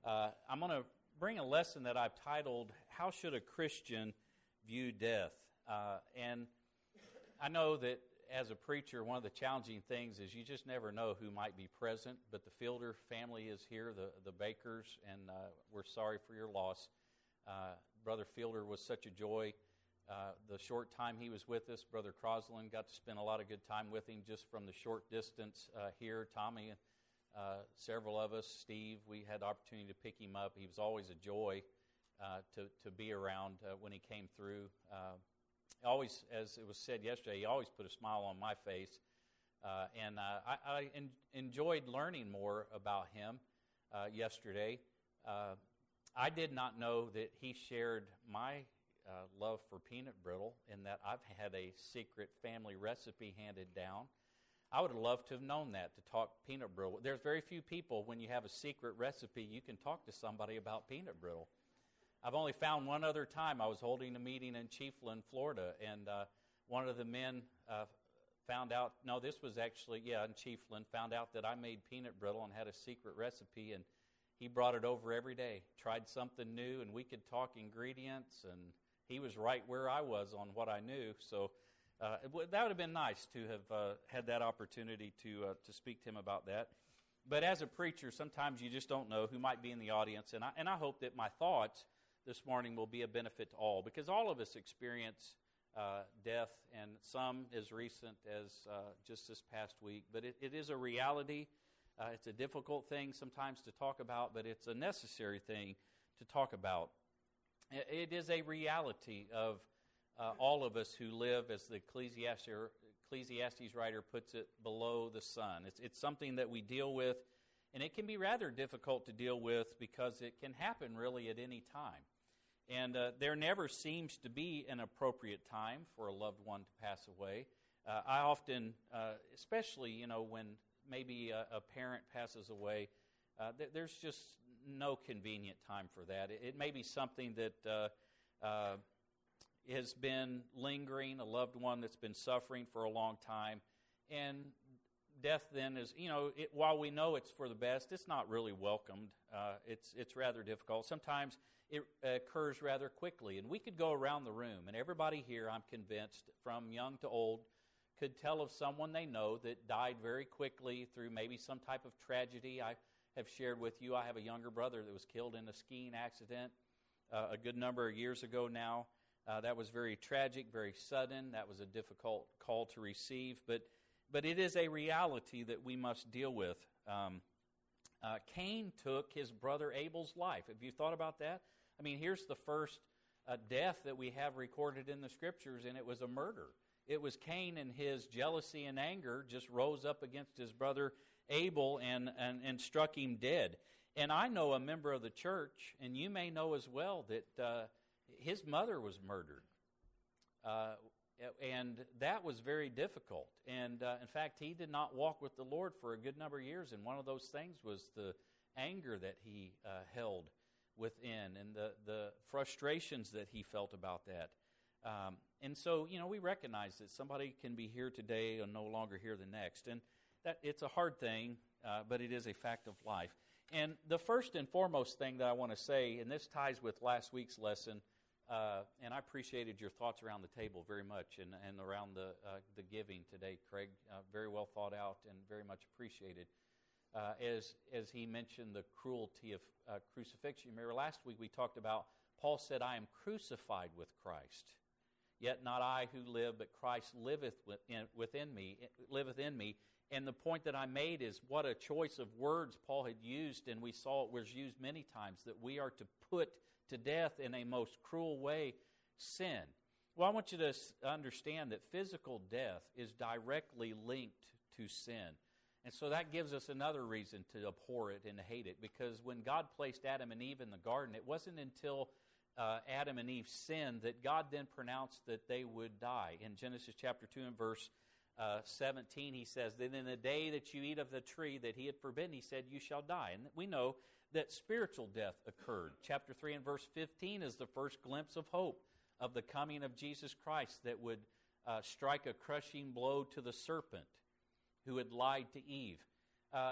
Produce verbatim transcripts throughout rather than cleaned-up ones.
Uh, I'm going to bring a lesson that I've titled, How Should a Christian View Death? Uh, and I know that as a preacher, one of the challenging things is you just never know who might be present, but the Fielder family is here, the, the Bakers, and uh, we're sorry for your loss. Uh, Brother Fielder was such a joy. Uh, the short time he was with us, Brother Crosland, got to spend a lot of good time with him just from the short distance uh, here. Tommy, uh, several of us, Steve, we had the opportunity to pick him up. He was always a joy uh, to, to be around uh, when he came through. Uh, always, as it was said yesterday, he always put a smile on my face. Uh, and uh, I, I en- enjoyed learning more about him uh, yesterday. Uh, I did not know that he shared my uh, love for peanut brittle, in that I've had a secret family recipe handed down. I would have loved to have known that, to talk peanut brittle. There's very few people, when you have a secret recipe, you can talk to somebody about peanut brittle. I've only found one other time. I was holding a meeting in Chiefland, Florida, and uh, one of the men uh, found out, no, this was actually, yeah, in Chiefland, found out that I made peanut brittle and had a secret recipe, and he brought it over every day, tried something new, and we could talk ingredients, and he was right where I was on what I knew. So uh, it w- that would have been nice to have uh, had that opportunity to uh, to speak to him about that. But as a preacher, sometimes you just don't know who might be in the audience, and I, and I hope that my thoughts this morning will be a benefit to all, because all of us experience uh, death, and some as recent as uh, just this past week. But it, it is a reality. Uh, it's a difficult thing sometimes to talk about, but it's a necessary thing to talk about. It is a reality of uh, all of us who live, as the Ecclesiastes, Ecclesiastes writer puts it, below the sun. It's, it's something that we deal with, and it can be rather difficult to deal with because it can happen really at any time. And uh, there never seems to be an appropriate time for a loved one to pass away. Uh, I often, uh, especially, you know, when maybe a, a parent passes away, uh, th- there's just no convenient time for that. It, it may be something that uh, uh, has been lingering, a loved one that's been suffering for a long time, and death then is, you know, it, while we know it's for the best, it's not really welcomed. Uh, it's it's rather difficult. Sometimes it occurs rather quickly, and we could go around the room, and everybody here, I'm convinced, from young to old, could tell of someone they know that died very quickly through maybe some type of tragedy. I have shared with you, I have a younger brother that was killed in a skiing accident uh, a good number of years ago now. Uh, that was very tragic, very sudden. That was a difficult call to receive, but but it is a reality that we must deal with. Um, uh, Cain took his brother Abel's life. Have you thought about that? I mean, here's the first uh, death that we have recorded in the Scriptures, and it was a murder. It was Cain, and his jealousy and anger just rose up against his brother Abel and, and, and struck him dead. And I know a member of the church, and you may know as well, that uh, his mother was murdered. Uh, and that was very difficult. And uh, in fact, he did not walk with the Lord for a good number of years, and one of those things was the anger that he uh, held within and the, the frustrations that he felt about that. Um, and so, you know, we recognize that somebody can be here today and no longer here the next. And that it's a hard thing, uh, but it is a fact of life. And the first and foremost thing that I want to say, and this ties with last week's lesson, uh, and I appreciated your thoughts around the table very much, and, and around the uh, the giving today, Craig, uh, very well thought out and very much appreciated. Uh, as as he mentioned the cruelty of uh, crucifixion. Remember last week we talked about, Paul said, I am crucified with Christ. Yet not I who live, but Christ liveth within, within me, liveth in me. And the point that I made is what a choice of words Paul had used, and we saw it was used many times, that we are to put to death in a most cruel way sin. Well, I want you to understand that physical death is directly linked to sin. And so that gives us another reason to abhor it and to hate it, because when God placed Adam and Eve in the garden, it wasn't until Uh, Adam and Eve sinned that God then pronounced that they would die. In Genesis chapter two and verse uh, seventeen, he says, that in the day that you eat of the tree that he had forbidden, he said, you shall die. And we know that spiritual death occurred. Chapter three and verse fifteen is the first glimpse of hope of the coming of Jesus Christ that would uh, strike a crushing blow to the serpent who had lied to Eve. Uh,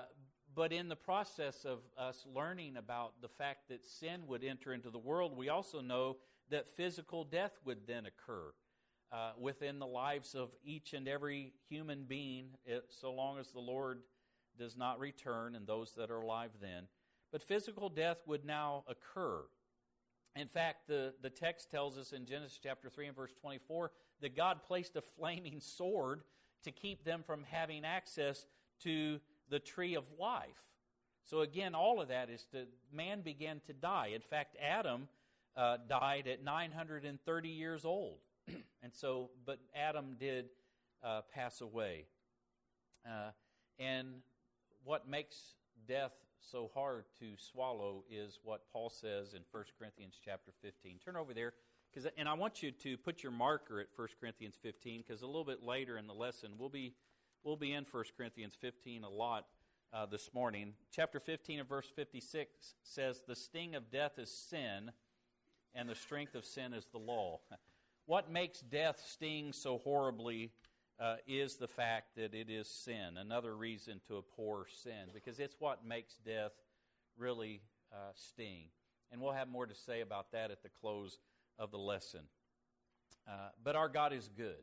but in the process of us learning about the fact that sin would enter into the world, we also know that physical death would then occur uh, within the lives of each and every human being, it, so long as the Lord does not return and those that are alive then. But physical death would now occur. In fact, the, the text tells us in Genesis chapter three and verse twenty-four that God placed a flaming sword to keep them from having access to the tree of life. So again, all of that is that man began to die. In fact, Adam uh, died at nine hundred thirty years old. and so, but Adam did uh, pass away. Uh, and what makes death so hard to swallow is what Paul says in First Corinthians chapter fifteen. Turn over there, cause, and I want you to put your marker at First Corinthians fifteen, because a little bit later in the lesson, we'll be we'll be in First Corinthians fifteen a lot uh, this morning. Chapter fifteen and verse fifty-six says, "The sting of death is sin, and the strength of sin is the law." What makes death sting so horribly Uh, is the fact that it is sin, another reason to abhor sin, because it's what makes death really uh, sting. And we'll have more to say about that at the close of the lesson. Uh, but our God is good.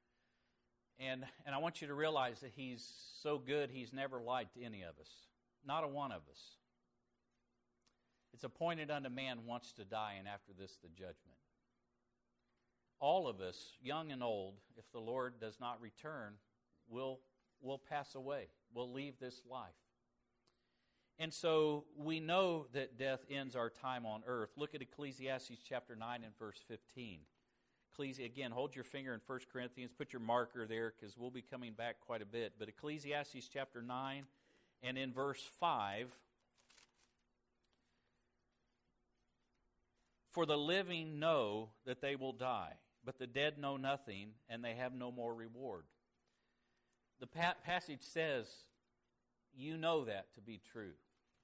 And, and I want you to realize that He's so good, He's never lied to any of us, not a one of us. It's appointed unto man once to die, and after this the judgment. All of us, young and old, if the Lord does not return, will will pass away. We'll leave this life. And so we know that death ends our time on earth. Look at Ecclesiastes chapter nine and verse fifteen. Ecclesi- again, hold your finger in First Corinthians. Put your marker there, because we'll be coming back quite a bit. But Ecclesiastes chapter nine and in verse five, "For the living know that they will die, but the dead know nothing, and they have no more reward." The pa- passage says, you know that to be true.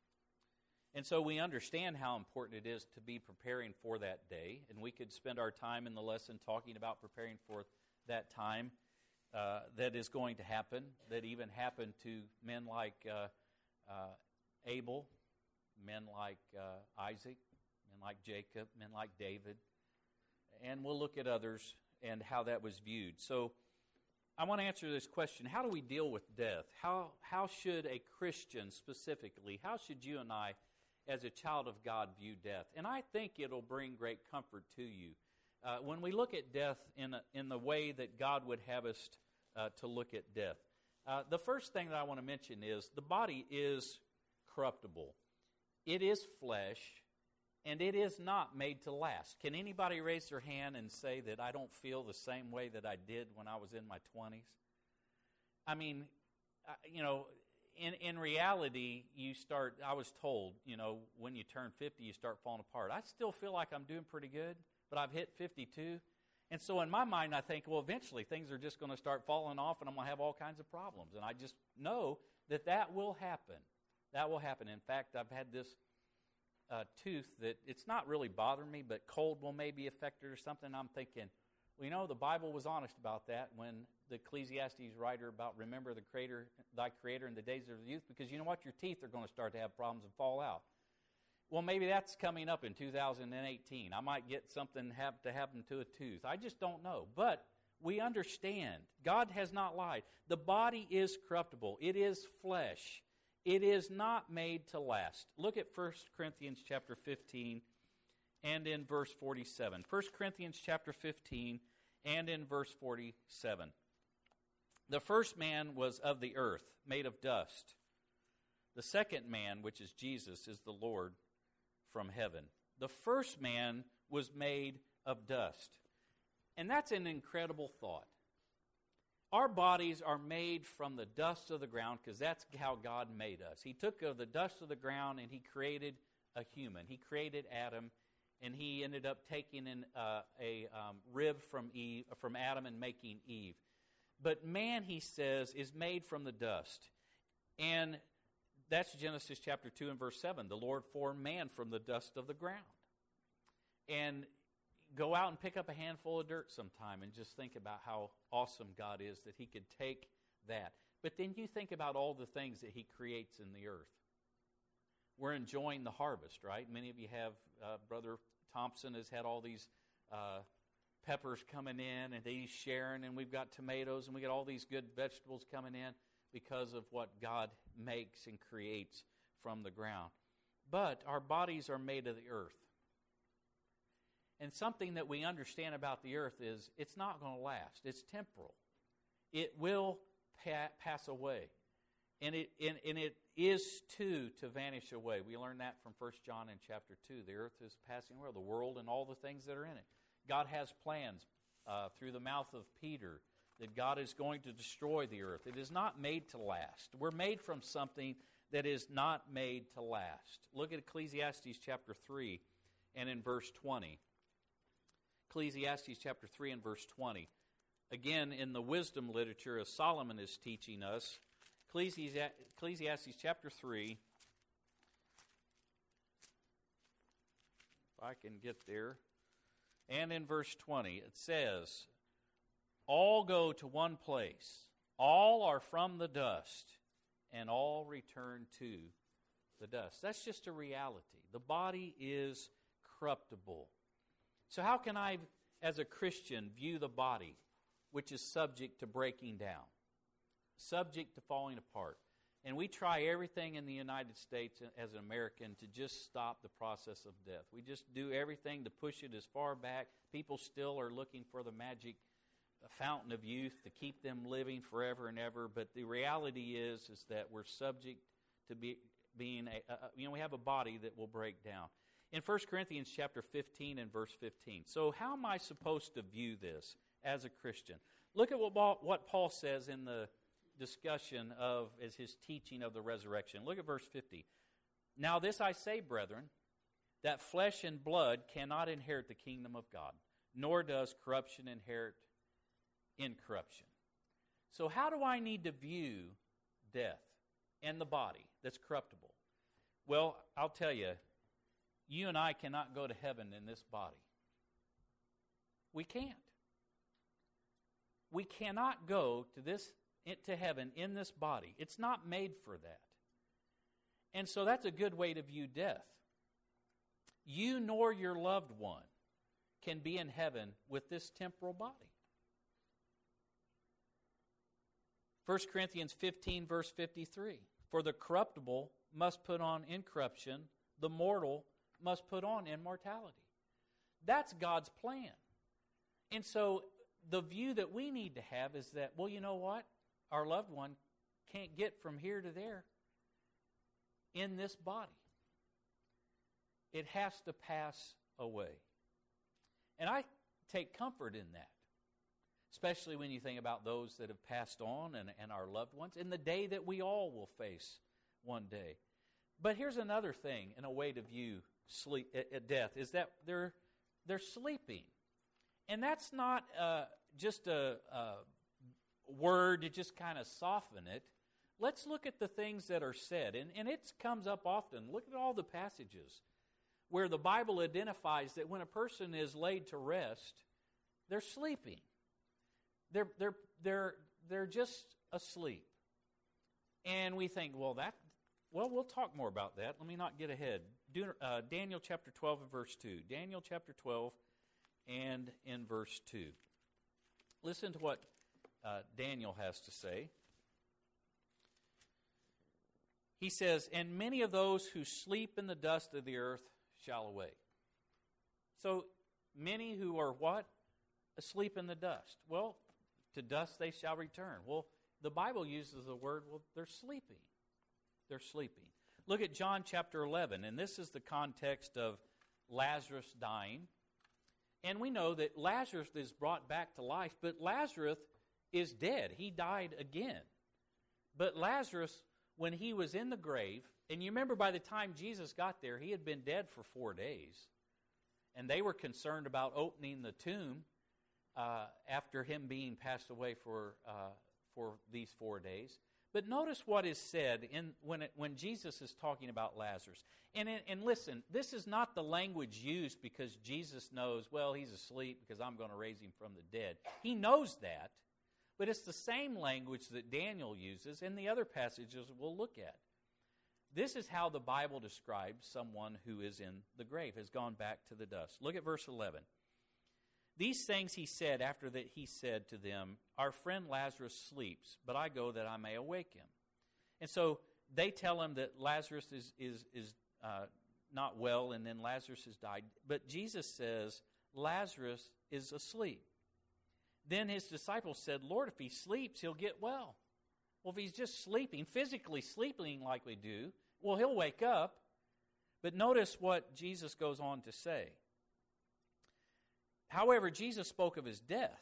And so we understand how important it is to be preparing for that day, and we could spend our time in the lesson talking about preparing for that time uh, that is going to happen, that even happened to men like uh, uh, Abel, men like uh, Isaac, men like Jacob, men like David. And we'll look at others and how that was viewed. So I want to answer this question. How do we deal with death? How, how should a Christian specifically, how should you and I as a child of God view death? And I think it'll bring great comfort to you. Uh, when we look at death in, a, in the way that God would have us uh, to look at death. Uh, the first thing that I want to mention is the body is corruptible. It is flesh. And it is not made to last. Can anybody raise their hand and say that I don't feel the same way that I did when I was in my twenties? I mean, you know, in, in reality, you start, I was told, you know, when you turn fifty, you start falling apart. I still feel like I'm doing pretty good, but I've hit fifty-two. And so in my mind, I think, well, eventually things are just going to start falling off and I'm going to have all kinds of problems. And I just know that that will happen. That will happen. In fact, I've had this Uh, tooth that it's not really bothering me, but cold will maybe affect it or something. I'm thinking, well, you know, the Bible was honest about that when the Ecclesiastes writer about remember the creator, thy creator in the days of youth, because you know what? Your teeth are going to start to have problems and fall out. Well, maybe that's coming up in two thousand eighteen. I might get something have to happen to a tooth. I just don't know. But we understand. God has not lied. The body is corruptible. It is flesh. It is not made to last. Look at First Corinthians chapter fifteen and in verse forty-seven. First Corinthians chapter fifteen and in verse forty-seven. "The first man was of the earth, made of dust. The second man, which is Jesus, is the Lord from heaven. The first man was made of dust." And that's an incredible thought. Our bodies are made from the dust of the ground because that's how God made us. He took of the dust of the ground and He created a human. He created Adam, and He ended up taking in, uh, a um, rib from Eve, from Adam and making Eve. But man, He says, is made from the dust. And that's Genesis chapter two and verse seven. The Lord formed man from the dust of the ground. And go out and pick up a handful of dirt sometime and just think about how awesome God is that He could take that. But then you think about all the things that He creates in the earth. we're enjoying the harvest, right? Many of you have, uh, Brother Thompson has had all these uh, peppers coming in, and he's sharing, and we've got tomatoes, and we got all these good vegetables coming in because of what God makes and creates from the ground. But our bodies are made of the earth. And something that we understand about the earth is it's not going to last. It's temporal. It will pa- pass away. And it, and, and it is too to vanish away. We learn that from First John in chapter two. The earth is passing away, the world and all the things that are in it. God has plans uh, through the mouth of Peter that God is going to destroy the earth. It is not made to last. We're made from something that is not made to last. Look at Ecclesiastes chapter three and in verse twenty. Ecclesiastes chapter three and verse twenty. Again, in the wisdom literature, as Solomon is teaching us, Ecclesiastes chapter three, if I can get there, and in verse twenty, it says, all go to one place, all are from the dust, and all return to the dust. That's just a reality. The body is corruptible. So how can I, as a Christian, view the body, which is subject to breaking down, subject to falling apart? And we try everything in the United States as an American to just stop the process of death. We just do everything to push it as far back. People still are looking for the magic fountain of youth to keep them living forever and ever. But the reality is, is that we're subject to be, being, a, a, you know, we have a body that will break down. In First Corinthians chapter fifteen and verse fifteen. So how am I supposed to view this as a Christian? Look at what Paul, what Paul says in the discussion of as his teaching of the resurrection. Look at verse fifty. Now this I say, brethren, that flesh and blood cannot inherit the kingdom of God, nor does corruption inherit incorruption. So how do I need to view death and the body that's corruptible? Well, I'll tell you, you and I cannot go to heaven in this body. We can't. We cannot go to this to heaven in this body. It's not made for that. And so that's a good way to view death. You nor your loved one can be in heaven with this temporal body. First Corinthians fifteen, verse fifty-three. For the corruptible must put on incorruption, the mortal must put on immortality. That's God's plan. And so the view that we need to have is that, well, you know what? Our loved one can't get from here to there in this body. It has to pass away. And I take comfort in that, especially when you think about those that have passed on and, and our loved ones, in the day that we all will face one day. But here's another thing, in a way to view sleep, uh, death, is that they're, they're sleeping. And that's not uh, just a, a word to just kind of soften it. Let's look at the things that are said. And, and it comes up often. Look at all the passages where the Bible identifies that when a person is laid to rest, they're sleeping. They're, they're, they're, they're just asleep. And we think, well, that, well, we'll talk more about that. Let me not get ahead. Do, uh, Daniel chapter twelve and verse two. Daniel chapter twelve and in verse two. Listen to what uh, Daniel has to say. He says, and many of those who sleep in the dust of the earth shall awake. So, many who are what? Asleep in the dust. Well, to dust they shall return. Well, the Bible uses the word, well, they're sleeping. They're sleeping. Look at John chapter eleven, and this is the context of Lazarus dying. And we know that Lazarus is brought back to life, but Lazarus is dead. He died again. But Lazarus, when he was in the grave, and you remember by the time Jesus got there, he had been dead for four days. And they were concerned about opening the tomb uh, after him being passed away for uh, for these four days. But notice what is said in when it, when Jesus is talking about Lazarus. And, and listen, this is not the language used because Jesus knows, well, he's asleep because I'm going to raise him from the dead. He knows that. But it's the same language that Daniel uses in the other passages we'll look at. This is how the Bible describes someone who is in the grave, has gone back to the dust. Look at verse eleven. These things he said after that he said to them, our friend Lazarus sleeps, but I go that I may awake him. And so they tell him that Lazarus is, is, is uh, not well, and then Lazarus has died. But Jesus says, Lazarus is asleep. Then his disciples said, Lord, if he sleeps, he'll get well. Well, if he's just sleeping, physically sleeping like we do, well, he'll wake up. But notice what Jesus goes on to say. However, Jesus spoke of his death.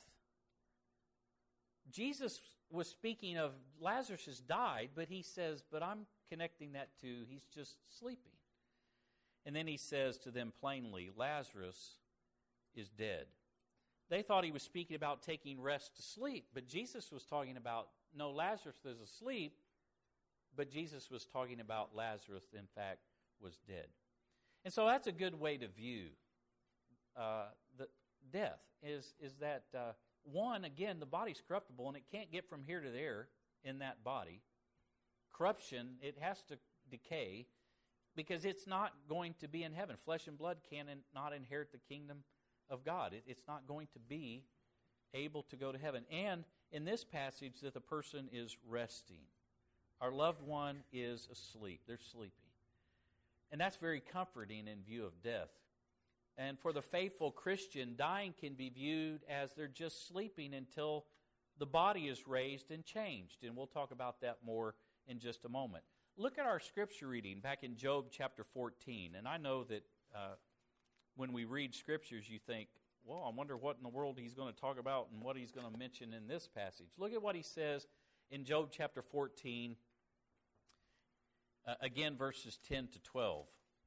Jesus was speaking of Lazarus has died, but he says, but I'm connecting that to he's just sleeping. And then he says to them plainly, Lazarus is dead. They thought he was speaking about taking rest to sleep, but Jesus was talking about, no, Lazarus is asleep, but Jesus was talking about Lazarus, in fact, was dead. And so that's a good way to view uh, the death, is, is that, uh, one, again, the body's corruptible, and it can't get from here to there in that body. Corruption, it has to decay, because it's not going to be in heaven. Flesh and blood cannot inherit the kingdom of God. It, it's not going to be able to go to heaven. And in this passage, that the person is resting. Our loved one is asleep. They're sleeping. And that's very comforting in view of death. And for the faithful Christian, dying can be viewed as they're just sleeping until the body is raised and changed. And we'll talk about that more in just a moment. Look at our scripture reading back in Job chapter fourteen. And I know that uh, when we read scriptures, you think, well, I wonder what in the world he's going to talk about and what he's going to mention in this passage. Look at what he says in Job chapter fourteen, uh, again, verses ten to twelve.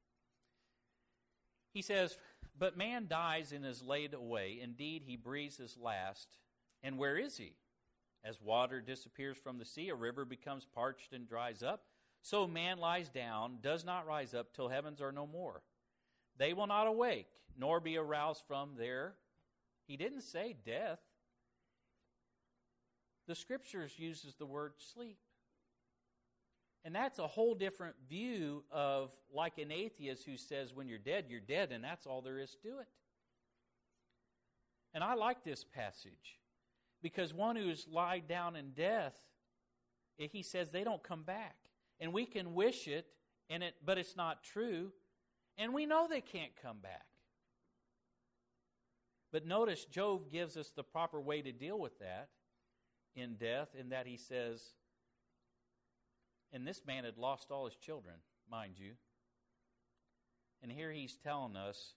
He says, but man dies and is laid away. Indeed, he breathes his last. And where is he? As water disappears from the sea, a river becomes parched and dries up. So man lies down, does not rise up till heavens are no more. They will not awake, nor be aroused from their, he didn't say death. The Scriptures uses the word sleep. And that's a whole different view of, like an atheist who says when you're dead, you're dead, and that's all there is to it. And I like this passage, because one who's lied down in death, he says they don't come back. And we can wish it, and it, but it's not true, and we know they can't come back. But notice Job gives us the proper way to deal with that in death, in that he says, and this man had lost all his children, mind you. And here he's telling us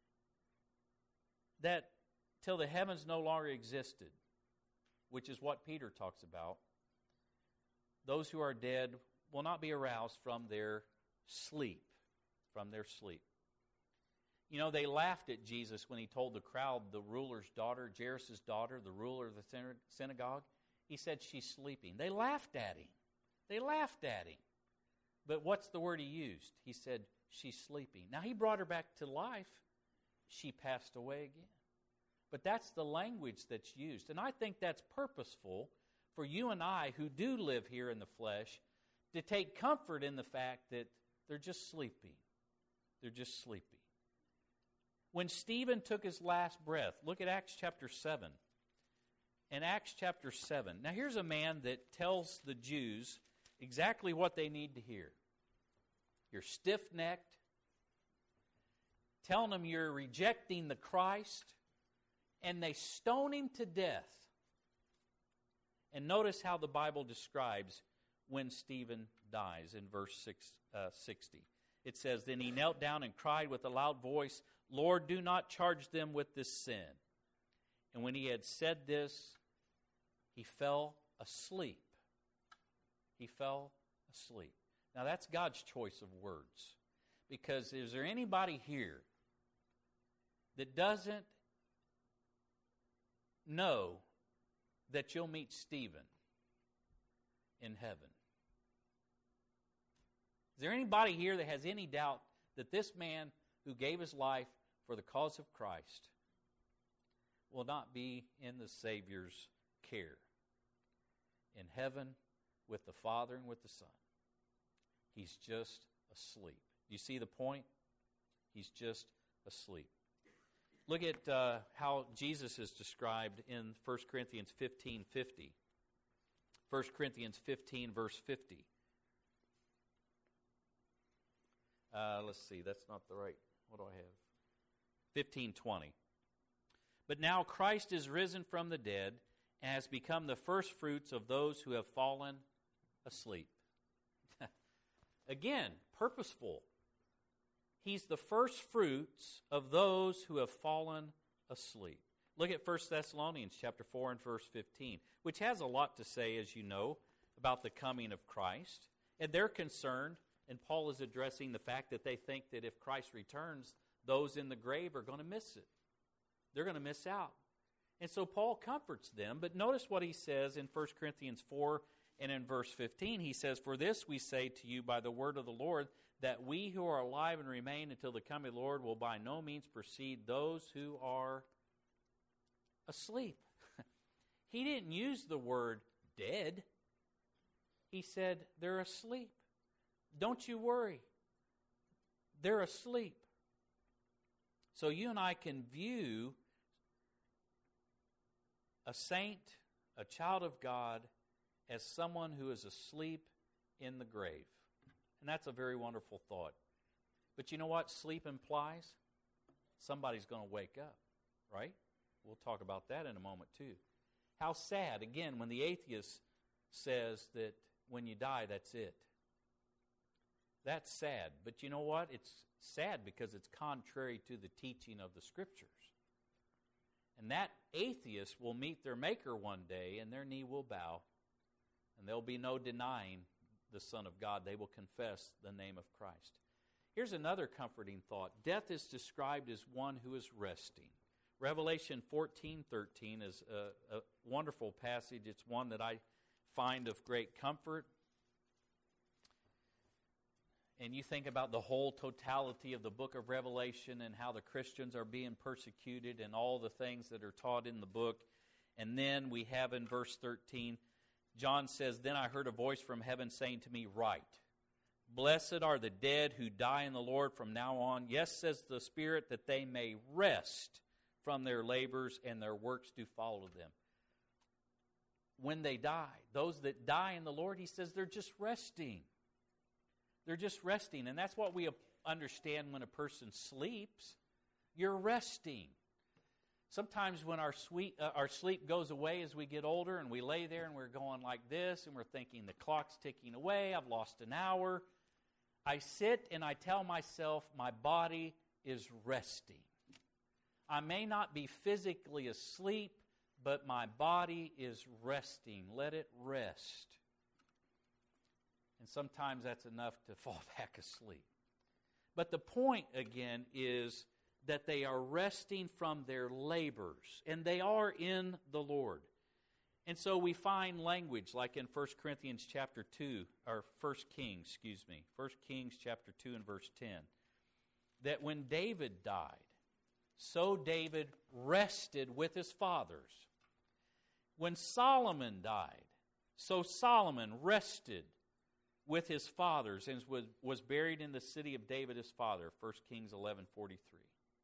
that till the heavens no longer existed, which is what Peter talks about, those who are dead will not be aroused from their sleep, from their sleep. You know, they laughed at Jesus when he told the crowd, the ruler's daughter, Jairus' daughter, the ruler of the synagogue, he said she's sleeping. They laughed at him. They laughed at him. But what's the word he used? He said, she's sleeping. Now, he brought her back to life. She passed away again. But that's the language that's used. And I think that's purposeful for you and I who do live here in the flesh to take comfort in the fact that they're just sleeping. They're just sleeping. When Stephen took his last breath, look at Acts chapter seven. In Acts chapter seven. Now, here's a man that tells the Jews exactly what they need to hear. You're stiff-necked, telling them you're rejecting the Christ, and they stone him to death. And notice how the Bible describes when Stephen dies in verse six, uh, sixty. It says, then he knelt down and cried with a loud voice, Lord, do not charge them with this sin. And when he had said this, he fell asleep. He fell asleep. Now that's God's choice of words. Because is there anybody here that doesn't know that you'll meet Stephen in heaven? Is there anybody here that has any doubt that this man who gave his life for the cause of Christ will not be in the Savior's care in heaven with the Father and with the Son? He's just asleep. You see the point? He's just asleep. Look at uh, how Jesus is described in First Corinthians fifteen fifty. First Corinthians fifteen, verse fifty. Uh, let's see, that's not the right, what do I have? fifteen twenty. But now Christ is risen from the dead and has become the first fruits of those who have fallen asleep. Again, purposeful. He's the first fruits of those who have fallen asleep. Look at First Thessalonians chapter four and verse fifteen, which has a lot to say, as you know, about the coming of Christ. And they're concerned, and Paul is addressing the fact that they think that if Christ returns, those in the grave are going to miss it. They're going to miss out. And so Paul comforts them, but notice what he says in First Corinthians four and in verse fifteen. He says, "For this we say to you by the word of the Lord, that we who are alive and remain until the coming of the Lord will by no means precede those who are asleep." He didn't use the word dead. He said they're asleep. Don't you worry. They're asleep. So you and I can view a saint, a child of God, as someone who is asleep in the grave. And that's a very wonderful thought. But you know what sleep implies? Somebody's going to wake up, right? We'll talk about that in a moment too. How sad, again, when the atheist says that when you die, that's it. That's sad. But you know what? It's sad because it's contrary to the teaching of the Scriptures. And that atheist will meet their Maker one day, and their knee will bow, and there'll be no denying the Son of God. They will confess the name of Christ. Here's another comforting thought. Death is described as one who is resting. Revelation fourteen thirteen is a, a wonderful passage. It's one that I find of great comfort. And you think about the whole totality of the book of Revelation and how the Christians are being persecuted and all the things that are taught in the book. And then we have in verse thirteen, John says, "Then I heard a voice from heaven saying to me, Write, blessed are the dead who die in the Lord from now on. Yes, says the Spirit, that they may rest from their labors and their works do follow them." When they die, those that die in the Lord, he says they're just resting. They're just resting. And that's what we understand when a person sleeps. You're resting. Sometimes when our, sweet, uh, our sleep goes away as we get older and we lay there and we're going like this and we're thinking the clock's ticking away, I've lost an hour. I sit and I tell myself my body is resting. I may not be physically asleep, but my body is resting. Let it rest. And sometimes that's enough to fall back asleep. But the point, again, is that they are resting from their labors, and they are in the Lord. And so we find language like in First Corinthians chapter two, or First Kings, excuse me, First Kings chapter two and verse ten, that when David died, so David rested with his fathers. When Solomon died, so Solomon rested with his fathers and was, was buried in the city of David his father, First Kings eleven forty-three.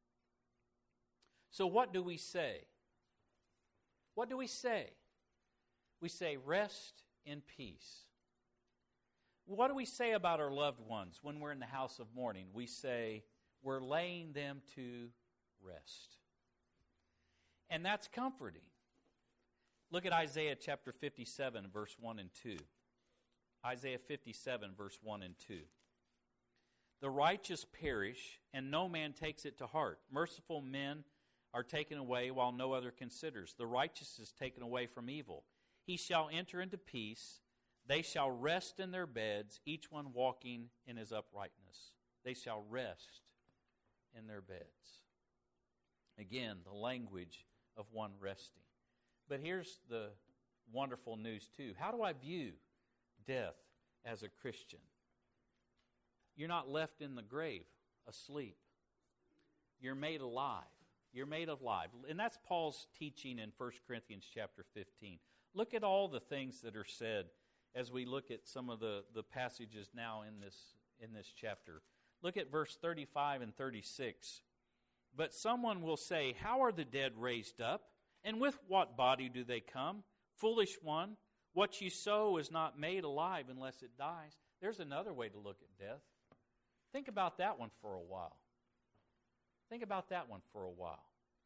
So what do we say? What do we say? We say rest in peace. What do we say about our loved ones when we're in the house of mourning? We say we're laying them to rest. And that's comforting. Look at Isaiah chapter fifty-seven, verse one and two. Isaiah fifty-seven, verse one and two. "The righteous perish, and no man takes it to heart. Merciful men are taken away, while no other considers. The righteous is taken away from evil. He shall enter into peace. They shall rest in their beds, each one walking in his uprightness." They shall rest in their beds. Again, the language of one resting. But here's the wonderful news too. How do I view death as a Christian? You're not left in the grave asleep. You're made alive. You're made alive. And that's Paul's teaching in First Corinthians chapter fifteen. Look at all the things that are said as we look at some of the, the passages now in this, in this chapter. Look at verse thirty-five and thirty-six. But someone will say, how are the dead raised up? And with what body do they come? Foolish one, what you sow is not made alive unless it dies. There's another way to look at death. Think about that one for a while. Think about that one for a while.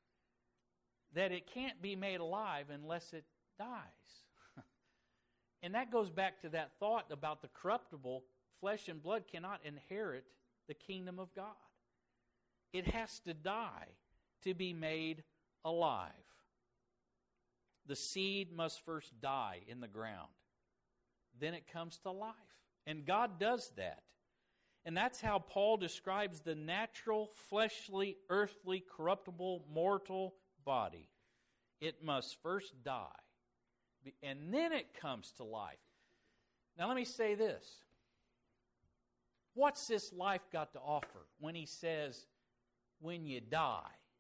That it can't be made alive unless it dies. And that goes back to that thought about the corruptible. Flesh and blood cannot inherit the kingdom of God. It has to die to be made alive. The seed must first die in the ground. Then it comes to life. And God does that. And that's how Paul describes the natural, fleshly, earthly, corruptible, mortal body. It must first die. And then it comes to life. Now let me say this. What's this life got to offer when he says, when you die,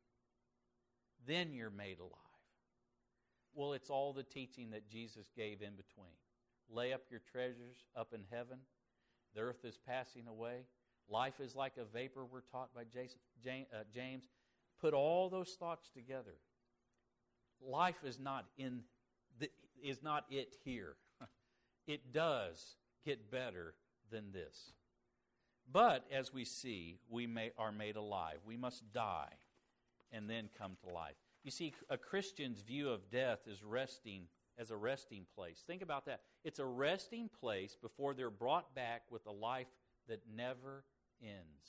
then you're made alive? Well, it's all the teaching that Jesus gave in between. Lay up your treasures up in heaven. The earth is passing away. Life is like a vapor, we're taught by Jason, James. Put all those thoughts together. Life is not in the, is not it here. It does get better than this. But as we see, we may, are made alive. We must die and then come to life. You see, a Christian's view of death is resting as a resting place. Think about that. It's a resting place before they're brought back with a life that never ends.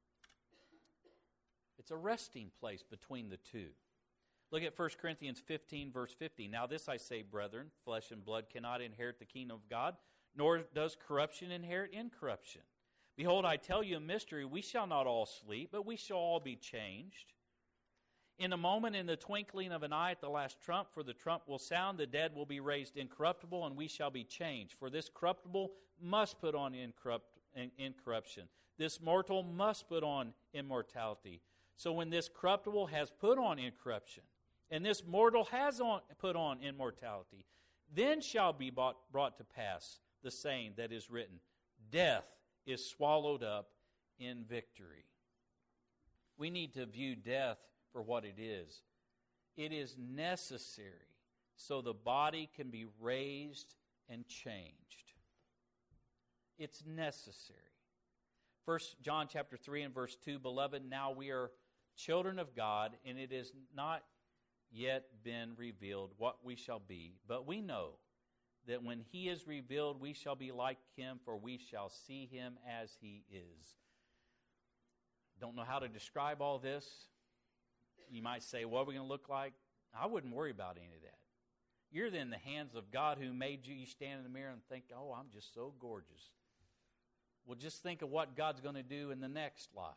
It's a resting place between the two. Look at First Corinthians fifteen, verse fifty. Now this I say, brethren, flesh and blood cannot inherit the kingdom of God, nor does corruption inherit incorruption. Behold, I tell you a mystery. We shall not all sleep, but we shall all be changed. In a moment, in the twinkling of an eye at the last trump, for the trump will sound, the dead will be raised incorruptible, and we shall be changed. For this corruptible must put on incorrupt, incorruption. This mortal must put on immortality. So when this corruptible has put on incorruption, and this mortal has on, put on immortality, then shall be brought, brought to pass the saying that is written, death is swallowed up in victory. We need to view death for what it is. It is necessary so the body can be raised and changed. It's necessary. First John chapter three and verse two, beloved, now we are children of God, and it has not yet been revealed what we shall be, but we know that when he is revealed, we shall be like him, for we shall see him as he is. Don't know how to describe all this. You might say, what are we going to look like? I wouldn't worry about any of that. You're in the hands of God who made you. You stand in the mirror and think, oh, I'm just so gorgeous. Well, just think of what God's going to do in the next life.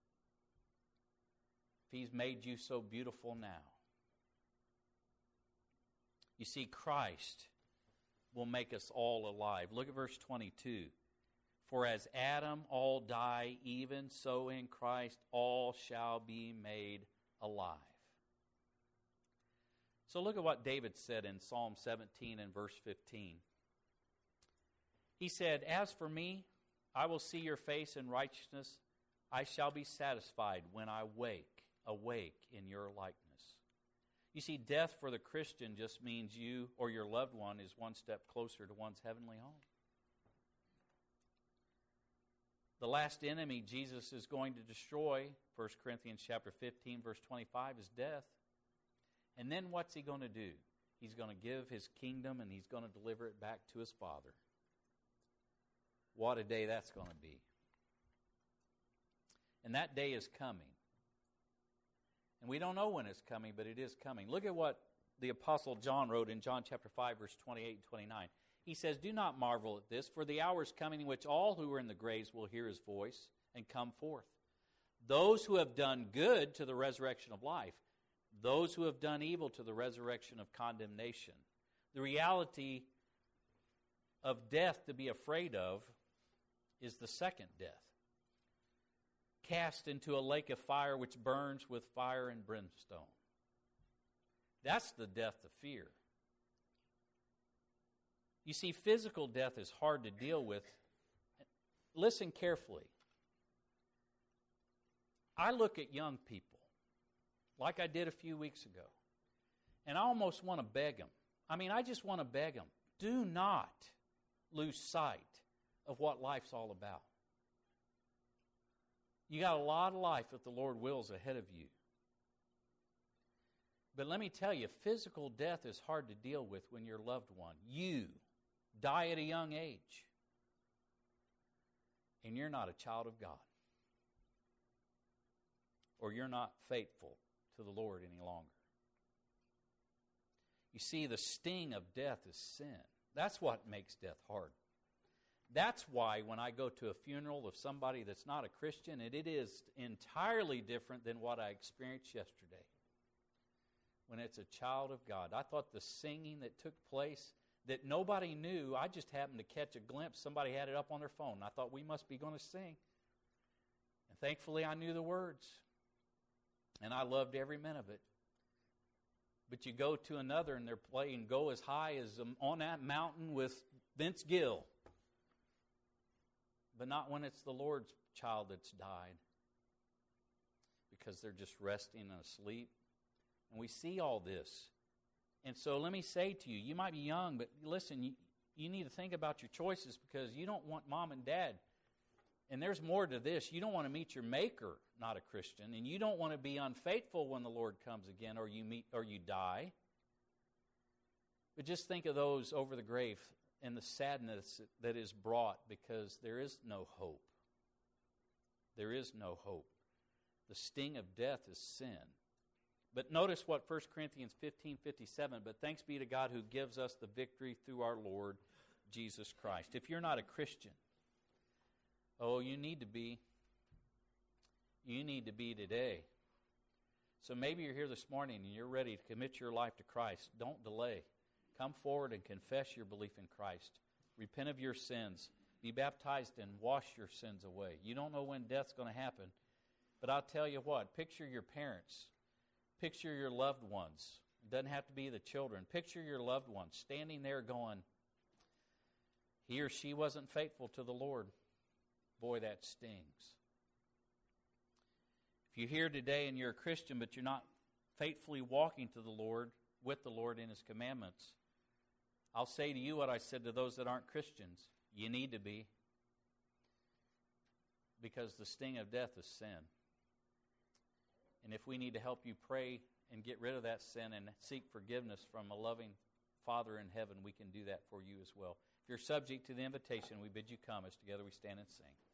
If he's made you so beautiful now. You see, Christ will make us all alive. Look at verse twenty-two. For as Adam all die, even so in Christ all shall be made alive. So look at what David said in Psalm seventeen and verse fifteen. He said, as for me, I will see your face in righteousness. I shall be satisfied when I wake, awake in your likeness. You see, death for the Christian just means you or your loved one is one step closer to one's heavenly home. The last enemy Jesus is going to destroy, First Corinthians chapter fifteen, verse twenty-five, is death. And then what's he going to do? He's going to give his kingdom and he's going to deliver it back to his Father. What a day that's going to be. And that day is coming. And we don't know when it's coming, but it is coming. Look at what the Apostle John wrote in John chapter five, verse twenty-eight and twenty-nine. He says, do not marvel at this, for the hour is coming in which all who are in the graves will hear his voice and come forth. Those who have done good to the resurrection of life, those who have done evil to the resurrection of condemnation. The reality of death to be afraid of is the second death. Cast into a lake of fire which burns with fire and brimstone. That's the death to fear. You see, physical death is hard to deal with. Listen carefully. I look at young people, like I did a few weeks ago, and I almost want to beg them. I mean, I just want to beg them. Do not lose sight of what life's all about. You got a lot of life, if the Lord wills, ahead of you. But let me tell you, physical death is hard to deal with when your loved one, you, die at a young age, and you're not a child of God, or you're not faithful to the Lord any longer. You see, the sting of death is sin. That's what makes death hard. That's why when I go to a funeral of somebody that's not a Christian, and it is entirely different than what I experienced yesterday. When it's a child of God. I thought the singing that took place that nobody knew, I just happened to catch a glimpse. Somebody had it up on their phone. I thought we must be going to sing. And thankfully I knew the words. And I loved every minute of it. But you go to another and they're playing Go As High As On That Mountain with Vince Gill. But not when it's the Lord's child that's died. Because they're just resting and asleep. And we see all this. And so let me say to you, you might be young, but listen, you, you need to think about your choices because you don't want mom and dad. And there's more to this. You don't want to meet your maker, not a Christian, and you don't want to be unfaithful when the Lord comes again or you meet or you die. But just think of those over the grave and the sadness that is brought because there is no hope. There is no hope. The sting of death is sin. But notice what First Corinthians fifteen fifty-seven, but thanks be to God who gives us the victory through our Lord Jesus Christ. If you're not a Christian, oh, you need to be. You need to be today. So maybe you're here this morning and you're ready to commit your life to Christ. Don't delay. Come forward and confess your belief in Christ. Repent of your sins. Be baptized and wash your sins away. You don't know when death's going to happen. But I'll tell you what, picture your parents. Picture your loved ones. It doesn't have to be the children. Picture your loved ones standing there going, he or she wasn't faithful to the Lord. Boy, that stings. If you're here today and you're a Christian, but you're not faithfully walking to the Lord, with the Lord in His commandments, I'll say to you what I said to those that aren't Christians. You need to be. Because the sting of death is sin. And if we need to help you pray and get rid of that sin and seek forgiveness from a loving Father in heaven, we can do that for you as well. If you're subject to the invitation, we bid you come as together we stand and sing.